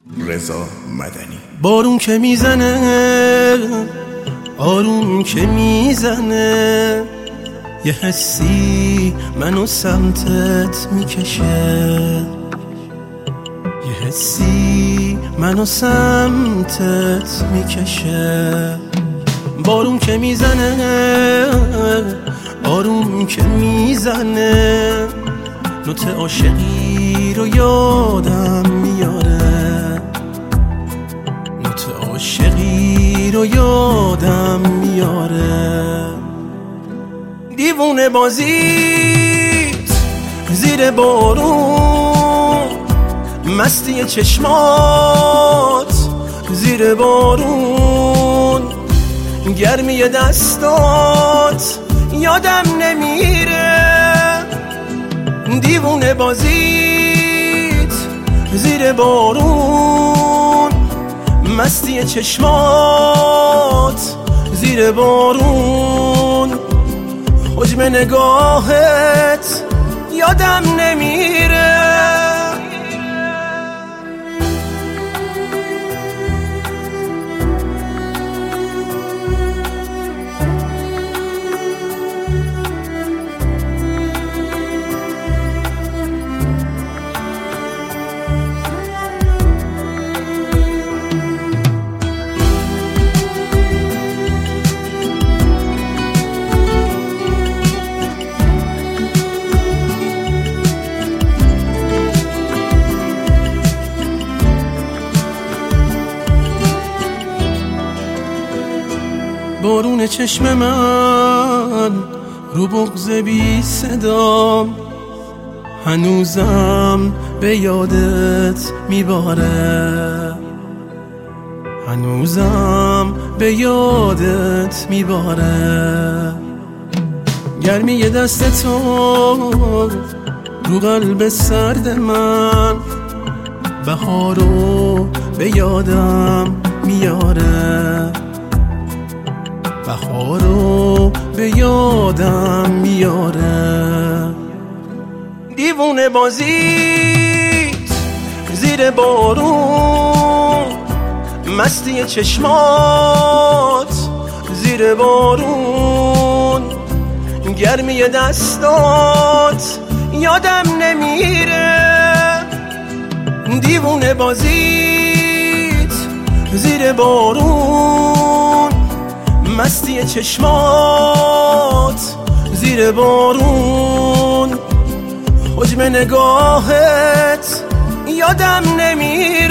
رضا مدنی. بارون که میزنه، آروم که میزنه، یه حسی منو سمتت میکشه، یه حسی منو سمتت میکشه. بارون که میزنه، آروم که میزنه، نوت عاشقی رو یادم میاره، نوت عاشقی رو یادم میاره. دیوونه بازیت زیر بارون، مستی چشمات زیر بارون، گرمی دستات یادم نمیره. دیوونه بازیت زیر بارون، مستی چشمات زیر بارون، حجم نگاهت یادم نمیره. بارون چشم من رو بغض بی صدام، هنوزم به یادت میباره، هنوزم به یادت میباره. گرمی دست تو رو قلب سرد من، بهارو به یادم میاره، بهارو به یادم میاره. دیوونه بازیت زیر بارون، مستی چشمات زیر بارون، گرمی دستات یادم نمیره. دیوونه بازیت زیر بارون، مستی چشمات زیر بارون، حجم نگاهت یادم نمیره.